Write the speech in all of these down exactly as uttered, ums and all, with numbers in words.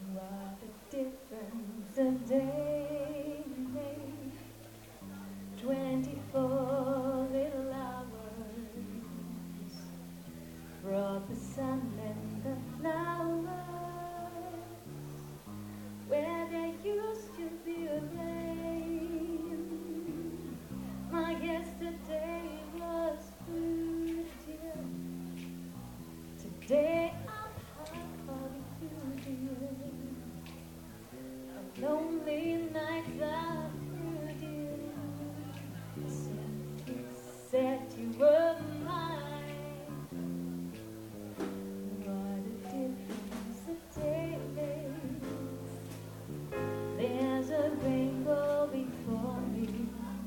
What a difference a day made. Twenty-four little hours brought the sun and the flowers where there used to be a rain. My yesterday was blue, dear. Today lonely nights are through, dear. Said you said you were mine. What a difference a day makes. There's a rainbow before me.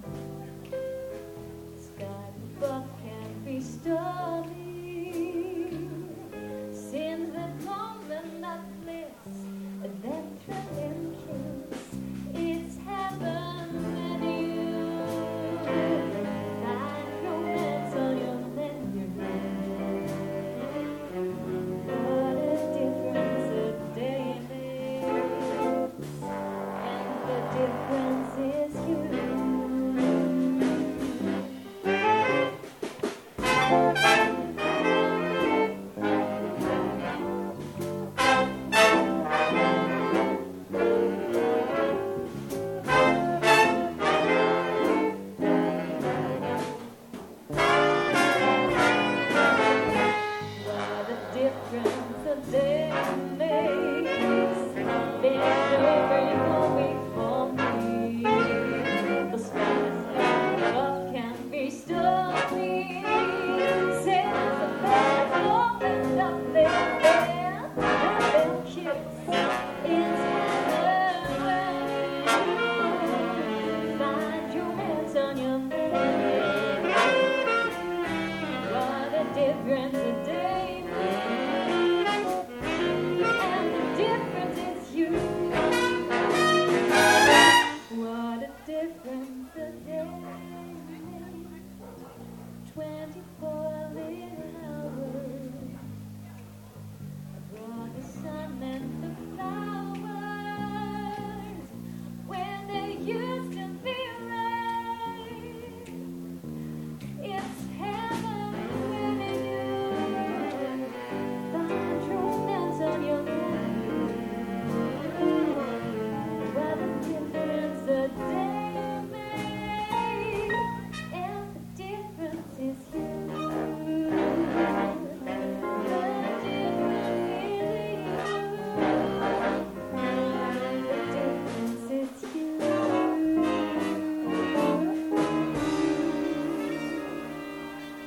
Sky above can be stormy. Since that moment of bliss, and then thrilling kiss, it's heaven with you. Like romance on your menu. What a difference a day makes, and the difference is you. Difference a day makes. There's no rainbow before me. The skies above can be stormy. Since the first moment of their their their kiss, it's heaven when you find your hands on your neck. What a difference a day makes. Difference a day makes. Twenty-four little hours brought the sun and the flowers when there used to be rain. It's heaven when you find romance on your menu. What a difference a day.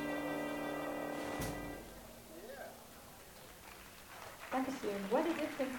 Dankeschön. What a difference